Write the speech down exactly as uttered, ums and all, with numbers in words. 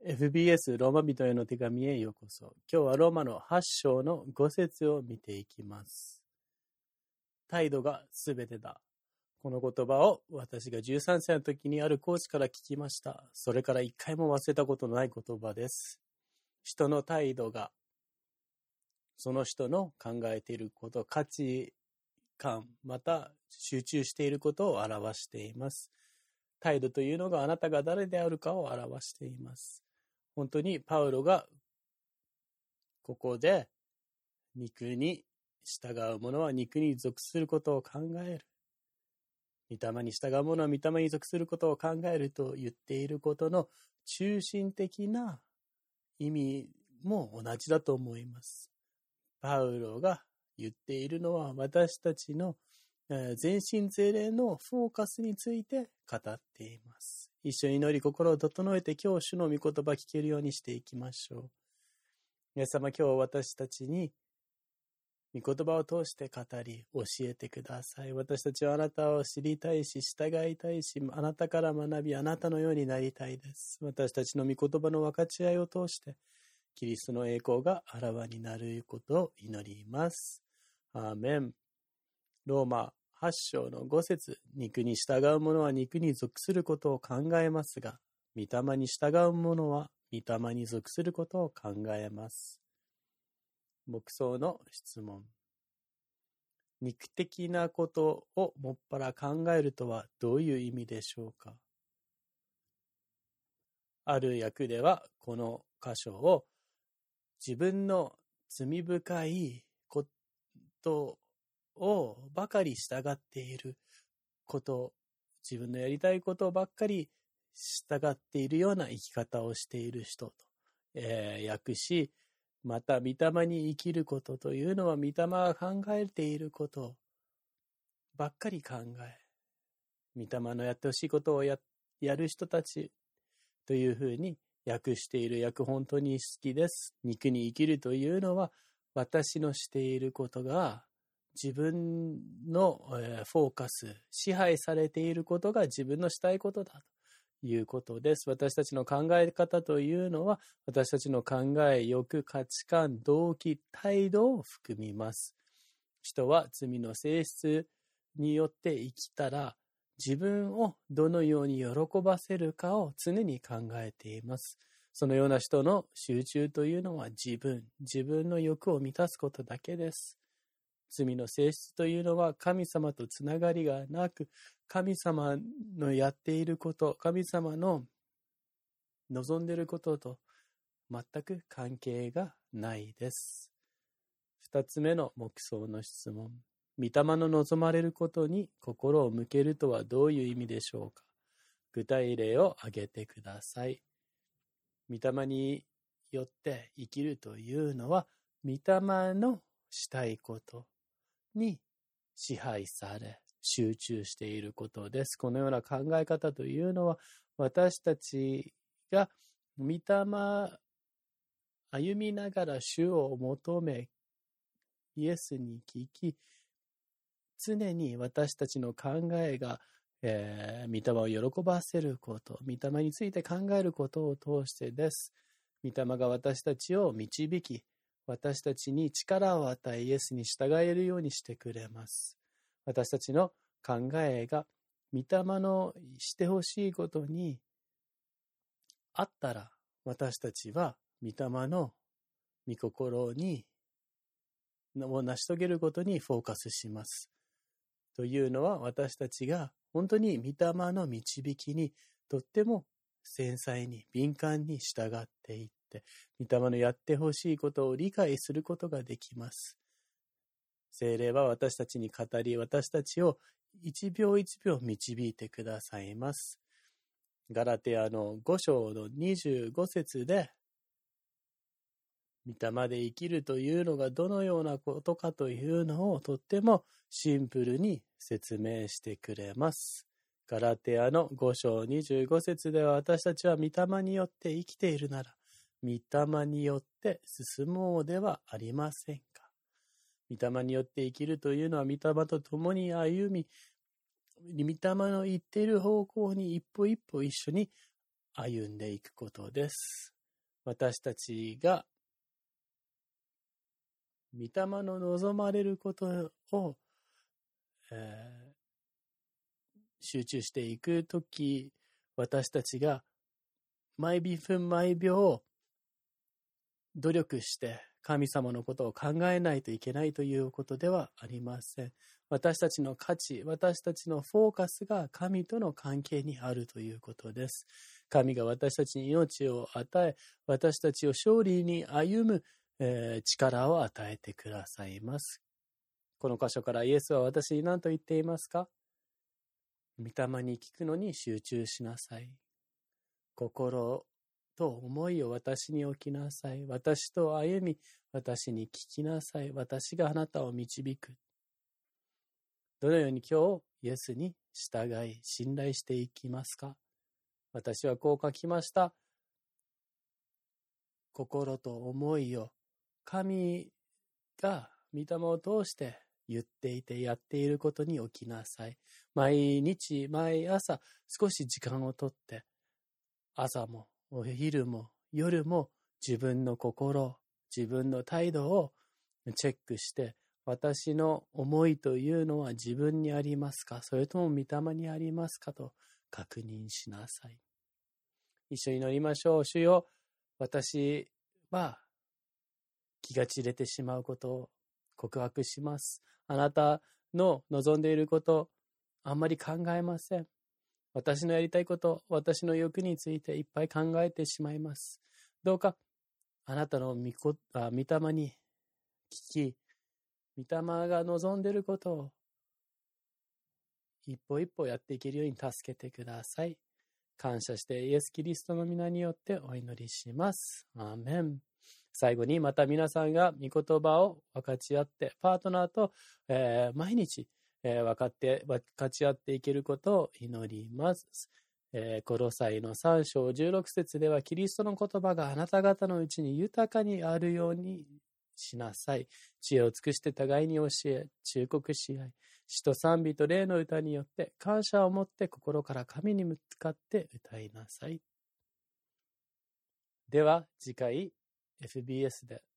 エフビーエス ローマ人への手紙へようこそ。今日はローマのはち章のご節を見ていきます。態度がすべてだ。この言葉を私がじゅうさんさいの時にあるコーチから聞きました。それから一回も忘れたことのない言葉です。人の態度がその人の考えていること、価値観、また集中していることを表しています。態度というのがあなたが誰であるかを表しています。本当にパウロがここで肉に従う者は肉に属することを考える。御霊に従う者は御霊に属することを考えると言っていることの中心的な意味も同じだと思います。パウロが言っているのは私たちの全身全霊のフォーカスについて語っています。一緒に祈り心を整えて今日主の御言葉聞けるようにしていきましょう。皆様今日私たちに御言葉を通して語り教えてください。私たちはあなたを知りたいし従いたいし、あなたから学びあなたのようになりたいです。私たちの御言葉の分かち合いを通してキリストの栄光があらわになることを祈ります。アーメン。ローマはち章のご節、肉に従う者は肉に属することを考えますが、御霊に従う者は御霊に属することを考えます。黙想の質問。肉的なことをもっぱら考えるとはどういう意味でしょうか。ある訳ではこの箇所を自分の罪深いことをばかり従っていること、自分のやりたいことばっかり従っているような生き方をしている人と、えー、訳し、また御霊に生きることというのは御霊が考えていることばっかり考え、御霊のやってほしいことを や, やる人たちというふうに訳している訳本当に好きです。肉に生きるというのは私のしていることが自分のフォーカス、支配されていることが自分のしたいことだということです。私たちの考え方というのは、私たちの考え、欲、価値観、動機、態度を含みます。人は罪の性質によって生きたら、自分をどのように喜ばせるかを常に考えています。そのような人の集中というのは自分、自分の欲を満たすことだけです。罪の性質というのは神様とつながりがなく、神様のやっていること、神様の望んでいることと全く関係がないです。二つ目の黙想の質問。御霊の望まれることに心を向けるとはどういう意味でしょうか。具体例を挙げてください。御霊によって生きるというのは、御霊のしたいことに支配され集中していることです。このような考え方というのは、私たちが御霊歩みながら主を求め、イエスに聞き、常に私たちの考えが、えー、御霊を喜ばせること、御霊について考えることを通してです。御霊が私たちを導き、私たちに力を与え、イエスに従えるようにしてくれます。私たちの考えが御霊のしてほしいことにあったら、私たちは御霊の御心にを成し遂げることにフォーカスします。というのは、私たちが本当に御霊の導きにとっても繊細に敏感に従っていって、御霊のやってほしいことを理解することができます。聖霊は私たちに語り、私たちを一秒一秒導いてくださいます。ガラテヤのご章のにじゅうご節で、御霊で生きるというのがどのようなことかというのをとってもシンプルに説明してくれます。ガラテヤのご章にじゅうご節では、私たちは御霊によって生きているなら、御霊によって進もうではありませんか。御霊によって生きるというのは、御霊と共に歩み、御霊の言っている方向に一歩一歩一緒に歩んでいくことです。 私たちが御霊の望まれることを、えー集中していくとき、私たちが毎分毎秒努力して神様のことを考えないといけないということではありません。私たちの価値、私たちのフォーカスが神との関係にあるということです。神が私たちに命を与え、私たちを勝利に歩む、えー、力を与えてくださいます。この箇所からイエスは私に何と言っていますか？御霊に聞くのに集中しなさい。心と思いを私に置きなさい。私と歩み、私に聞きなさい。私があなたを導く。どのように今日、イエスに従い、信頼していきますか？私はこう書きました。心と思いを神が御霊を通して言っていてやっていることに置きなさい。毎日毎朝少し時間をとって朝もお昼も夜も自分の心、自分の態度をチェックして私の思いというのは自分にありますか、それとも御霊にありますかと確認しなさい。一緒に祈りましょう。主よ、私は気が散れてしまうことを告白します。あなたの望んでいること、あんまり考えません。私のやりたいこと、私の欲についていっぱい考えてしまいます。どうか、あなたの御こ、あ、御霊に聞き、御霊が望んでいることを一歩一歩やっていけるように助けてください。感謝してイエス・キリストの皆によってお祈りします。アーメン。最後にまた皆さんが御言葉を分かち合って、パートナーと、えー、毎日、えー、分かって、分かち合っていけることを祈ります。えー、コロサイのさん章じゅうろく節では、キリストの言葉があなた方のうちに豊かにあるようにしなさい。知恵を尽くして互いに教え、忠告し合い、詩と賛美と霊の歌によって感謝を持って心から神に向かって歌いなさい。では次回 エフビーエス で